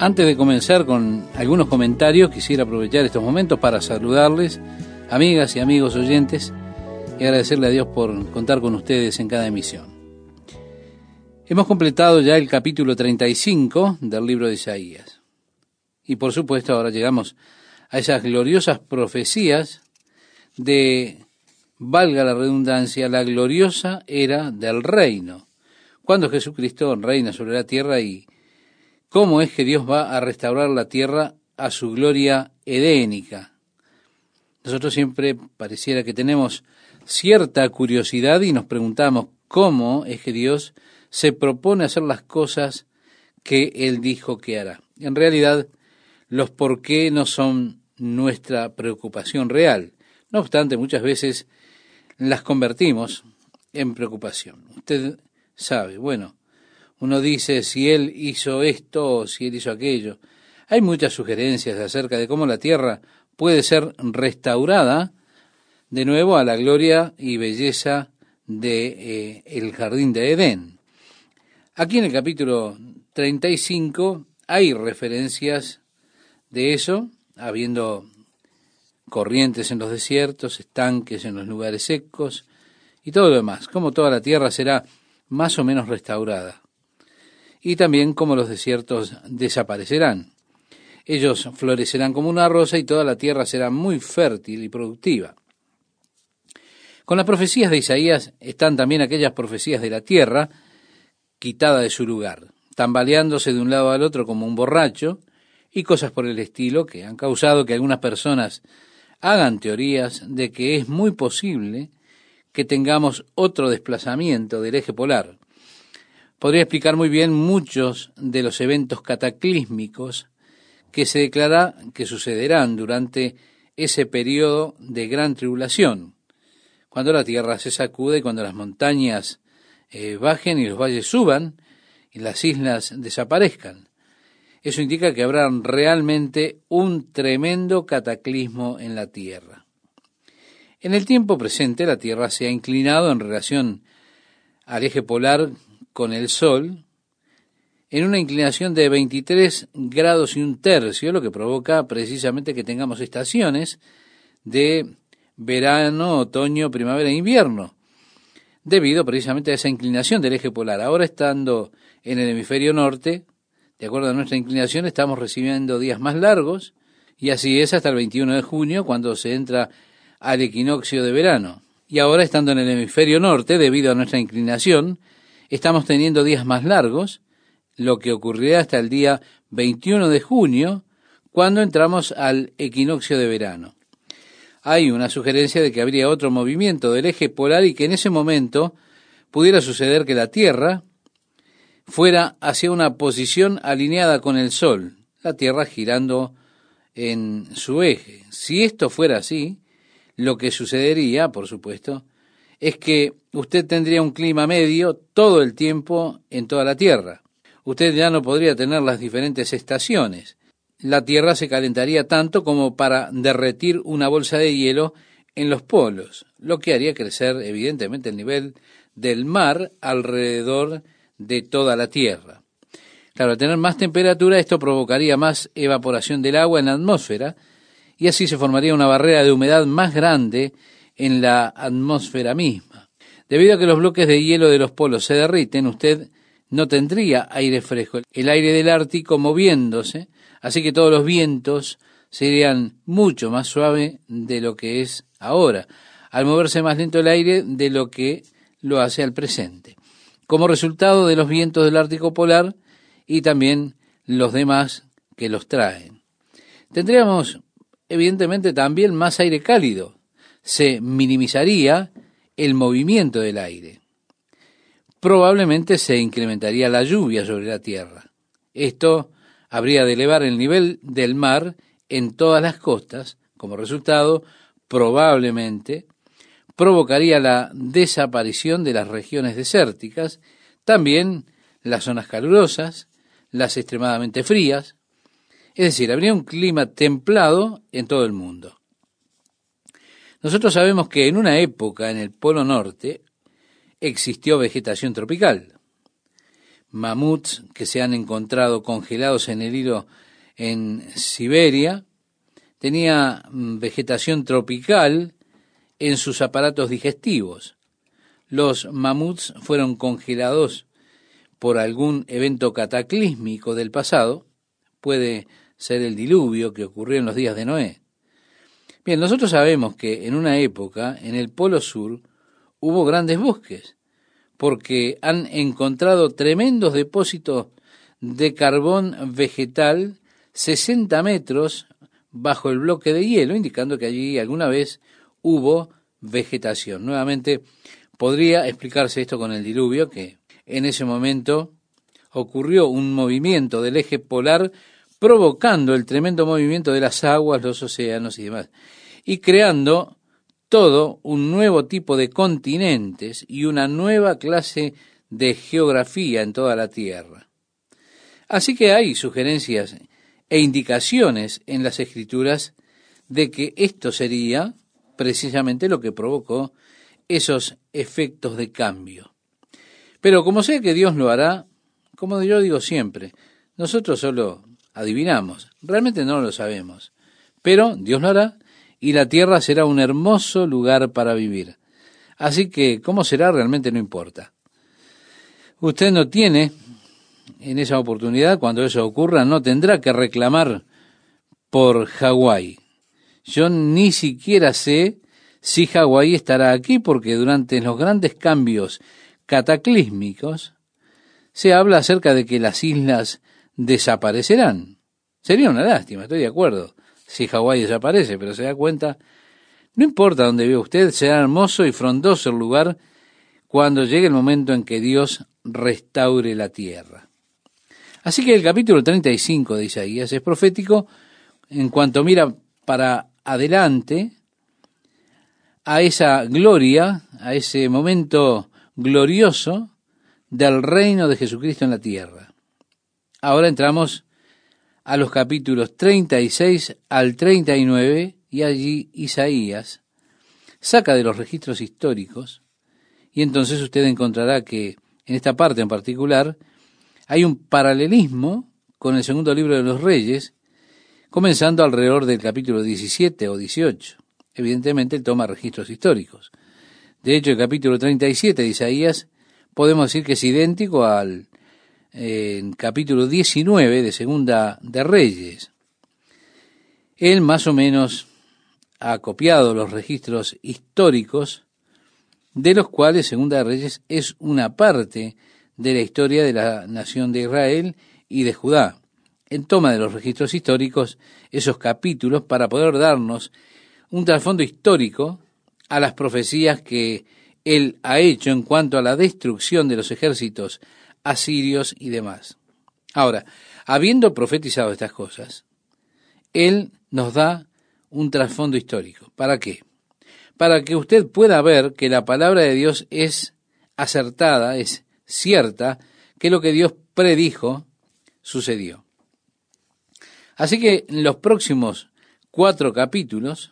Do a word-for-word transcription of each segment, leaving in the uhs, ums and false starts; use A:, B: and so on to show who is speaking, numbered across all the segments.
A: Antes de comenzar con algunos comentarios, quisiera aprovechar estos momentos para saludarles, amigas y amigos oyentes, y agradecerle a Dios por contar con ustedes en cada emisión. Hemos completado ya el capítulo treinta y cinco del libro de Isaías. Y por supuesto ahora llegamos a esas gloriosas profecías de, valga la redundancia, la gloriosa era del reino, cuando Jesucristo reina sobre la tierra y cómo es que Dios va a restaurar la tierra a su gloria edénica. Nosotros siempre pareciera que tenemos cierta curiosidad y nos preguntamos cómo es que Dios se propone hacer las cosas que Él dijo que hará. En realidad, los por qué no son nuestra preocupación real. No obstante, muchas veces las convertimos en preocupación. Usted sabe, bueno, uno dice si Él hizo esto o si Él hizo aquello. Hay muchas sugerencias acerca de cómo la tierra puede ser restaurada de nuevo a la gloria y belleza de eh, el jardín de Edén. Aquí en el capítulo treinta y cinco hay referencias de eso, habiendo corrientes en los desiertos, estanques en los lugares secos y todo lo demás, como toda la tierra será más o menos restaurada. Y también cómo los desiertos desaparecerán. Ellos florecerán como una rosa y toda la tierra será muy fértil y productiva. Con las profecías de Isaías están también aquellas profecías de la tierra quitada de su lugar, tambaleándose de un lado al otro como un borracho y cosas por el estilo que han causado que algunas personas hagan teorías de que es muy posible que tengamos otro desplazamiento del eje polar. Podría explicar muy bien muchos de los eventos cataclísmicos que se declara que sucederán durante ese periodo de gran tribulación, cuando la tierra se sacude y cuando las montañas eh, bajen y los valles suban y las islas desaparezcan. Eso indica que habrá realmente un tremendo cataclismo en la tierra. En el tiempo presente la tierra se ha inclinado en relación al eje polar con el Sol, en una inclinación de veintitrés grados y un tercio, lo que provoca precisamente que tengamos estaciones de verano, otoño, primavera e invierno, debido precisamente a esa inclinación del eje polar. Ahora, estando en el hemisferio norte, de acuerdo a nuestra inclinación, estamos recibiendo días más largos, y así es hasta el veintiuno de junio, cuando se entra al equinoccio de verano. Y ahora, estando en el hemisferio norte, debido a nuestra inclinación, estamos teniendo días más largos, lo que ocurrirá hasta el día veintiuno de junio, cuando entramos al equinoccio de verano. Hay una sugerencia de que habría otro movimiento del eje polar y que en ese momento pudiera suceder que la Tierra fuera hacia una posición alineada con el Sol, la Tierra girando en su eje. Si esto fuera así, lo que sucedería, por supuesto, es que usted tendría un clima medio todo el tiempo en toda la Tierra. Usted ya no podría tener las diferentes estaciones. La Tierra se calentaría tanto como para derretir una bolsa de hielo en los polos, lo que haría crecer evidentemente el nivel del mar alrededor de toda la Tierra. Claro, al tener más temperatura, esto provocaría más evaporación del agua en la atmósfera, y así se formaría una barrera de humedad más grande en la atmósfera misma. Debido a que los bloques de hielo de los polos se derriten, usted no tendría aire fresco, el aire del Ártico moviéndose, así que todos los vientos serían mucho más suaves de lo que es ahora, al moverse más lento el aire de lo que lo hace al presente. Como resultado de los vientos del Ártico polar y también los demás que los traen. Tendríamos, evidentemente, también más aire cálido. Se minimizaría el movimiento del aire. Probablemente se incrementaría la lluvia sobre la tierra. Esto habría de elevar el nivel del mar en todas las costas. Como resultado, probablemente provocaría la desaparición de las regiones desérticas, también las zonas calurosas, las extremadamente frías. Es decir, habría un clima templado en todo el mundo. Nosotros sabemos que en una época en el Polo Norte existió vegetación tropical. mamuts que se han encontrado congelados en el hielo en Siberia, tenía vegetación tropical en sus aparatos digestivos. Los mamuts fueron congelados por algún evento cataclísmico del pasado, puede ser el diluvio que ocurrió en los días de Noé. Bien, nosotros sabemos que en una época, en el Polo Sur, hubo grandes bosques, porque han encontrado tremendos depósitos de carbón vegetal sesenta metros bajo el bloque de hielo, indicando que allí alguna vez hubo vegetación. Nuevamente, podría explicarse esto con el diluvio, que en ese momento ocurrió un movimiento del eje polar provocando el tremendo movimiento de las aguas, los océanos y demás, y creando todo un nuevo tipo de continentes y una nueva clase de geografía en toda la Tierra. Así que hay sugerencias e indicaciones en las Escrituras de que esto sería precisamente lo que provocó esos efectos de cambio. Pero como sé que Dios lo hará, como yo digo siempre, nosotros solo adivinamos, realmente no lo sabemos, pero Dios lo hará y la tierra será un hermoso lugar para vivir. Así que cómo será realmente no importa. Usted no tiene, en esa oportunidad, cuando eso ocurra, no tendrá que reclamar por Hawái. Yo ni siquiera sé si Hawái estará aquí, porque durante los grandes cambios cataclísmicos se habla acerca de que las islas desaparecerán. Sería una lástima, estoy de acuerdo, si Hawái desaparece, pero se da cuenta, no importa dónde viva usted, será hermoso y frondoso el lugar cuando llegue el momento en que Dios restaure la tierra. Así que el capítulo treinta y cinco de Isaías es profético en cuanto mira para adelante a esa gloria, a ese momento glorioso del reino de Jesucristo en la tierra. Ahora entramos a los capítulos treinta y seis al treinta y nueve, y allí Isaías saca de los registros históricos, y entonces usted encontrará que en esta parte en particular hay un paralelismo con el segundo libro de los Reyes, comenzando alrededor del capítulo diecisiete o dieciocho. Evidentemente él toma registros históricos. De hecho, el capítulo treinta y siete de Isaías podemos decir que es idéntico al eh, capítulo diecinueve de Segunda de Reyes. Él más o menos ha copiado los registros históricos, de los cuales Segunda de Reyes es una parte de la historia de la nación de Israel y de Judá. Él toma de los registros históricos esos capítulos para poder darnos un trasfondo histórico a las profecías que él ha hecho en cuanto a la destrucción de los ejércitos asirios y demás. Ahora, habiendo profetizado estas cosas, él nos da un trasfondo histórico. ¿Para qué? Para que usted pueda ver que la palabra de Dios es acertada, es cierta, que lo que Dios predijo sucedió. Así que los próximos cuatro capítulos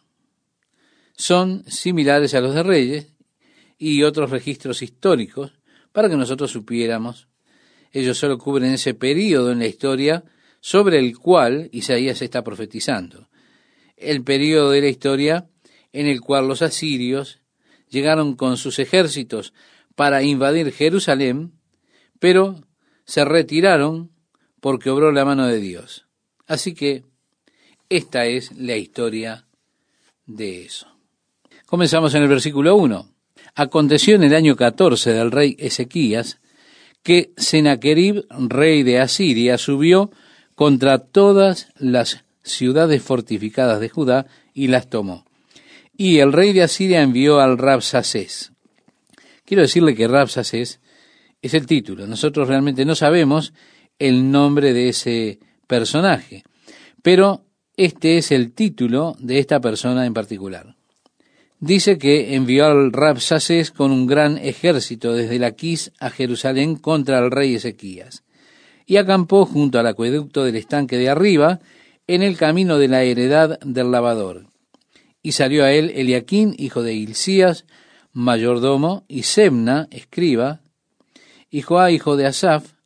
A: son similares a los de Reyes y otros registros históricos para que nosotros supiéramos. Ellos solo cubren ese período en la historia sobre el cual Isaías está profetizando. El período de la historia en el cual los asirios llegaron con sus ejércitos para invadir Jerusalén, pero se retiraron porque obró la mano de Dios. Así que esta es la historia de eso. Comenzamos en el versículo uno. Aconteció en el año catorce del rey Ezequías que Sennacherib, rey de Asiria, subió contra todas las ciudades fortificadas de Judá y las tomó. Y el rey de Asiria envió al Rabsacés. Quiero decirle que Rabsacés es el título. Nosotros realmente no sabemos el nombre de ese personaje, pero este es el título de esta persona en particular. Dice que envió al Rabsacés con un gran ejército desde Laquis a Jerusalén contra el rey Ezequías, y acampó junto al acueducto del estanque de arriba, en el camino de la heredad del lavador. Y salió a él Eliaquín, hijo de Hilcías, mayordomo, y Semna, escriba, y Joá, hijo de Asaf,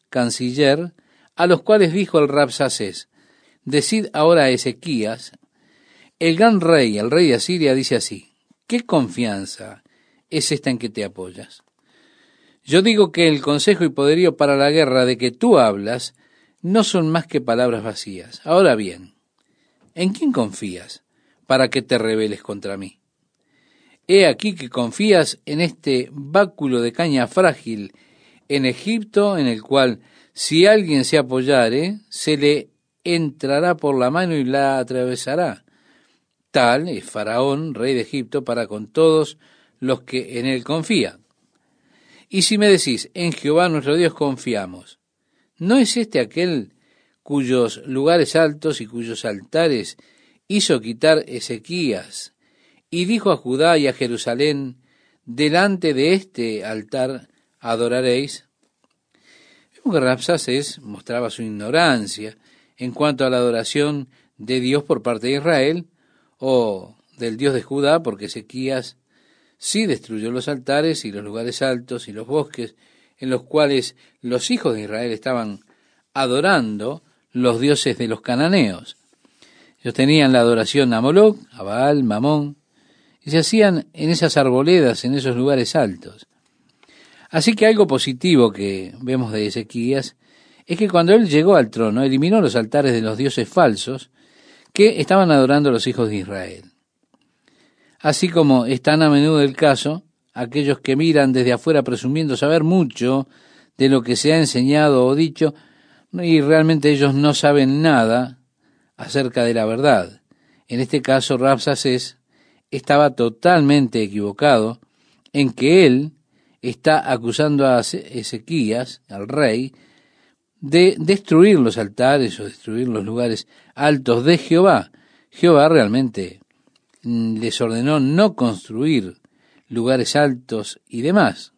A: canciller, a los cuales dijo el Rabsacés: decid ahora a Ezequías, el gran rey, el rey de Asiria, dice así: ¿qué confianza es esta en que te apoyas? Yo digo que el consejo y poderío para la guerra de que tú hablas no son más que palabras vacías. Ahora bien, ¿en quién confías para que te rebeles contra mí? He aquí que confías en este báculo de caña frágil en Egipto, en el cual si alguien se apoyare, se le entrará por la mano y la atravesará. Tal es Faraón, rey de Egipto, para con todos los que en él confían. Y si me decís, en Jehová nuestro Dios confiamos, ¿no es este aquel cuyos lugares altos y cuyos altares hizo quitar Ezequías, y dijo a Judá y a Jerusalén: delante de este altar adoraréis? Vemos que Rabsacés mostraba su ignorancia en cuanto a la adoración de Dios por parte de Israel, o del Dios de Judá, porque Ezequías sí destruyó los altares y los lugares altos y los bosques en los cuales los hijos de Israel estaban adorando los dioses de los cananeos. Ellos tenían la adoración a Moloc, a Baal, Mamón, y se hacían en esas arboledas, en esos lugares altos. Así que algo positivo que vemos de Ezequías es que cuando él llegó al trono, eliminó los altares de los dioses falsos que estaban adorando los hijos de Israel. Así como es tan a menudo el caso, aquellos que miran desde afuera presumiendo saber mucho de lo que se ha enseñado o dicho, y realmente ellos no saben nada acerca de la verdad. En este caso, Rabsacés estaba totalmente equivocado en que él está acusando a Ezequías, al rey, de destruir los altares o destruir los lugares altos de Jehová. Jehová realmente les ordenó no construir lugares altos y demás.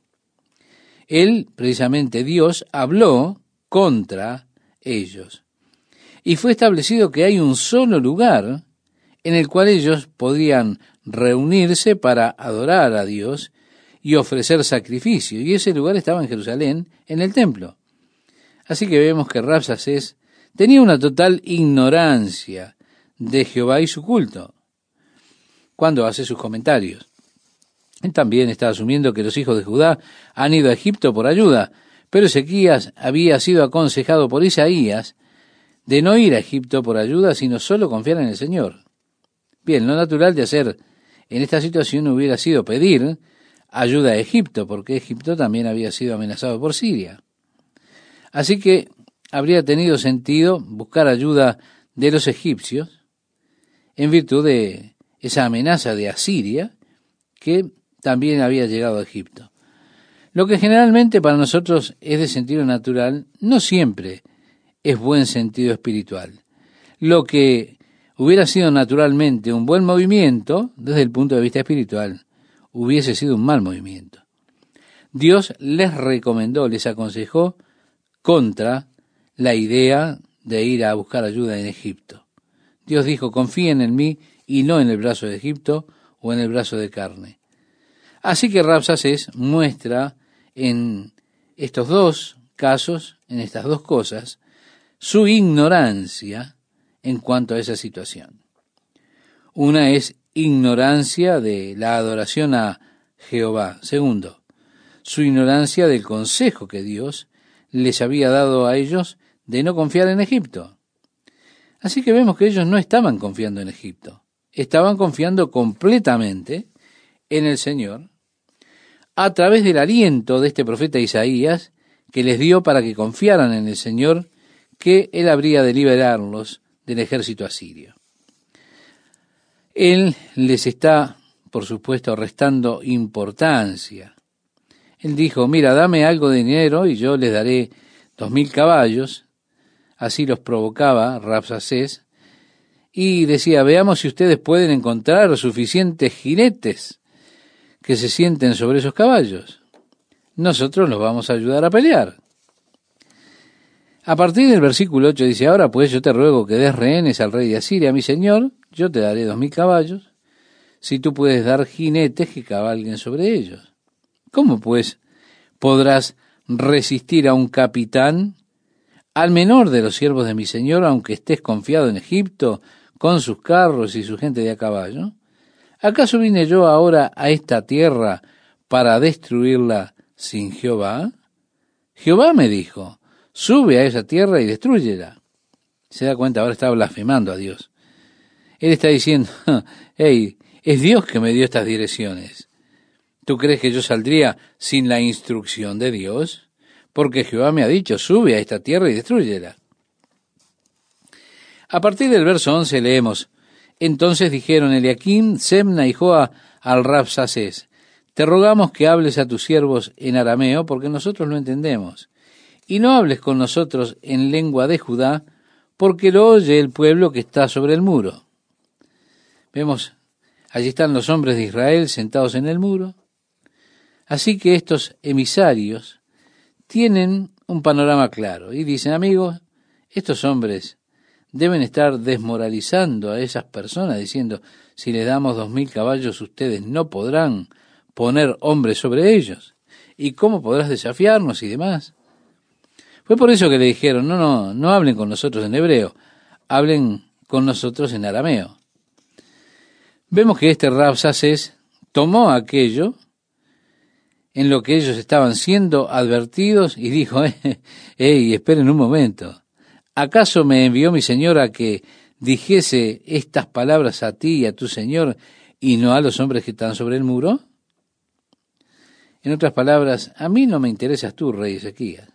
A: Él, precisamente Dios, habló contra ellos. Y fue establecido que hay un solo lugar en el cual ellos podían reunirse para adorar a Dios y ofrecer sacrificio. Y ese lugar estaba en Jerusalén, en el templo. Así que vemos que Rabsacés tenía una total ignorancia de Jehová y su culto cuando hace sus comentarios. Él también está asumiendo que los hijos de Judá han ido a Egipto por ayuda, pero Ezequías había sido aconsejado por Isaías de no ir a Egipto por ayuda, sino solo confiar en el Señor. Bien, lo natural de hacer en esta situación hubiera sido pedir ayuda a Egipto, porque Egipto también había sido amenazado por Siria. Así que habría tenido sentido buscar ayuda de los egipcios en virtud de esa amenaza de Asiria que también había llegado a Egipto. Lo que generalmente para nosotros es de sentido natural, no siempre es buen sentido espiritual. Lo que hubiera sido naturalmente un buen movimiento, desde el punto de vista espiritual, hubiese sido un mal movimiento. Dios les recomendó, les aconsejó contra la idea de ir a buscar ayuda en Egipto. Dios dijo: confíen en mí y no en el brazo de Egipto o en el brazo de carne. Así que Rabsacés muestra en estos dos casos, en estas dos cosas, su ignorancia en cuanto a esa situación. Una es ignorancia de la adoración a Jehová. Segundo, su ignorancia del consejo que Dios les había dado a ellos de no confiar en Egipto. Así que vemos que ellos no estaban confiando en Egipto, estaban confiando completamente en el Señor a través del aliento de este profeta Isaías que les dio para que confiaran en el Señor, que Él habría de liberarlos del ejército asirio. Él les está, por supuesto, restando importancia. Él dijo: mira, dame algo de dinero y yo les daré dos mil caballos. Así los provocaba Rabsacés y decía: veamos si ustedes pueden encontrar suficientes jinetes que se sienten sobre esos caballos. Nosotros los vamos a ayudar a pelear. A partir del versículo ocho dice: ahora pues yo te ruego que des rehenes al rey de Asiria, mi señor, yo te daré dos mil caballos, si tú puedes dar jinetes que cabalguen sobre ellos. ¿Cómo pues podrás resistir a un capitán al menor de los siervos de mi señor, aunque estés confiado en Egipto, con sus carros y su gente de a caballo? ¿Acaso vine yo ahora a esta tierra para destruirla sin Jehová? Jehová me dijo, sube a esa tierra y destrúyela. Se da cuenta, ahora está blasfemando a Dios. Él está diciendo, hey, es Dios que me dio estas direcciones. ¿Tú crees que yo saldría sin la instrucción de Dios? Porque Jehová me ha dicho, sube a esta tierra y destrúyela. A partir del verso once leemos, entonces dijeron Eliaquim, Sebna y Joa al Rabsacés, te rogamos que hables a tus siervos en arameo, porque nosotros lo entendemos, y no hables con nosotros en lengua de Judá, porque lo oye el pueblo que está sobre el muro. Vemos, allí están los hombres de Israel sentados en el muro. Así que estos emisarios tienen un panorama claro y dicen, amigos, estos hombres deben estar desmoralizando a esas personas, diciendo, si les damos dos mil caballos, ustedes no podrán poner hombres sobre ellos. ¿Y cómo podrás desafiarnos y demás? Fue por eso que le dijeron, no, no, no hablen con nosotros en hebreo, hablen con nosotros en arameo. Vemos que este Rabsacés tomó aquello en lo que ellos estaban siendo advertidos y dijo, hey, esperen un momento, ¿acaso me envió mi señor a que dijese estas palabras a ti y a tu señor y no a los hombres que están sobre el muro? En otras palabras, a mí no me interesas tú, rey Ezequías.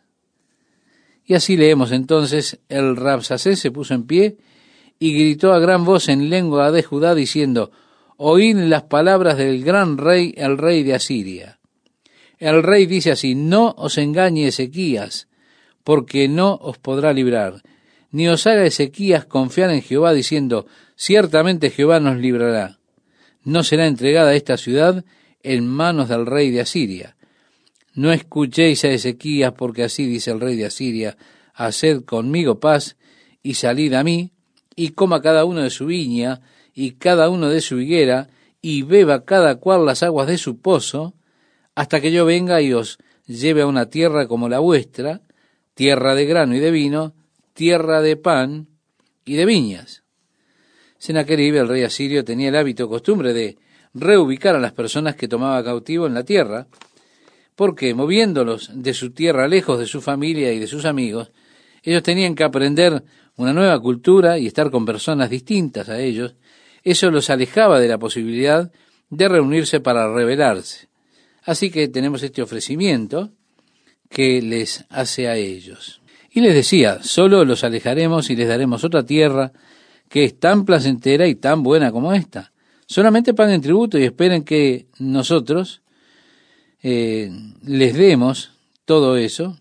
A: Y así leemos entonces, el Rabsacés se puso en pie y gritó a gran voz en lengua de Judá diciendo, oíd las palabras del gran rey, el rey de Asiria. El rey dice así, no os engañe Ezequías, porque no os podrá librar, ni os haga Ezequías confiar en Jehová diciendo, ciertamente Jehová nos librará. No será entregada esta ciudad en manos del rey de Asiria. No escuchéis a Ezequías, porque así dice el rey de Asiria, haced conmigo paz y salid a mí, y coma cada uno de su viña, y cada uno de su higuera, y beba cada cual las aguas de su pozo, hasta que yo venga y os lleve a una tierra como la vuestra, tierra de grano y de vino, tierra de pan y de viñas. Sennacherib, el rey asirio, tenía el hábito o costumbre de reubicar a las personas que tomaba cautivo en la tierra, porque moviéndolos de su tierra lejos de su familia y de sus amigos, ellos tenían que aprender una nueva cultura y estar con personas distintas a ellos. Eso los alejaba de la posibilidad de reunirse para rebelarse. Así que tenemos este ofrecimiento que les hace a ellos. Y les decía, solo los alejaremos y les daremos otra tierra que es tan placentera y tan buena como esta. Solamente paguen tributo y esperen que nosotros eh, les demos todo eso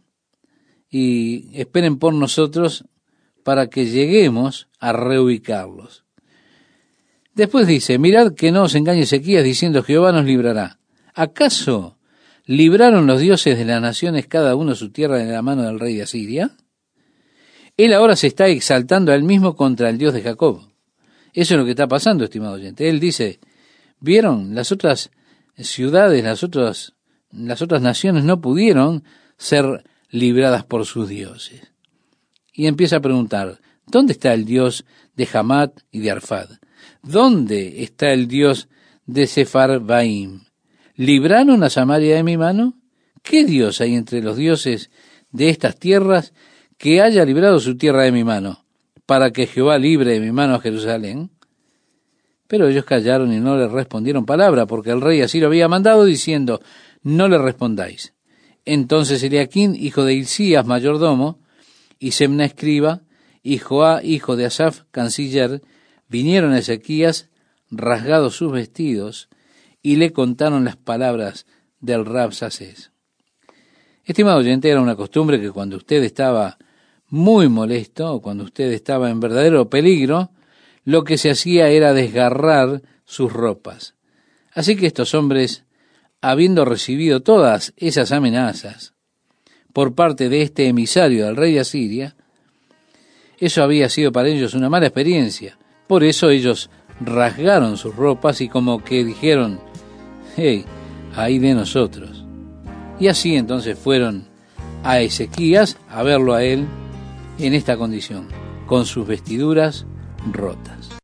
A: y esperen por nosotros para que lleguemos a reubicarlos. Después dice, mirad que no os engañe Ezequías diciendo Jehová nos librará. ¿Acaso libraron los dioses de las naciones cada uno su tierra en la mano del rey de Asiria? Él ahora se está exaltando a él mismo contra el Dios de Jacob. Eso es lo que está pasando, estimado oyente. Él dice, ¿vieron? Las otras ciudades, las otras, las otras naciones no pudieron ser libradas por sus dioses. Y empieza a preguntar, ¿dónde está el Dios de Hamat y de Arfad? ¿Dónde está el Dios de Sepharvaim? ¿Libraron a Samaria de mi mano? ¿Qué Dios hay entre los dioses de estas tierras que haya librado su tierra de mi mano, para que Jehová libre de mi mano a Jerusalén? Pero ellos callaron y no le respondieron palabra, porque el rey así lo había mandado, diciendo, no le respondáis. Entonces Eliaquín, hijo de Hilcías, mayordomo, y Semna escriba, y Joá, hijo de Asaf, canciller, vinieron a Ezequías, rasgados sus vestidos, y le contaron las palabras del Rabsacés. Estimado oyente, era una costumbre que cuando usted estaba muy molesto, o cuando usted estaba en verdadero peligro, lo que se hacía era desgarrar sus ropas. Así que estos hombres, habiendo recibido todas esas amenazas por parte de este emisario del rey de Asiria, eso había sido para ellos una mala experiencia. Por eso ellos rasgaron sus ropas y como que dijeron, hey, ay de nosotros. Y así entonces fueron a Ezequías a verlo a él, en esta condición, con sus vestiduras rotas.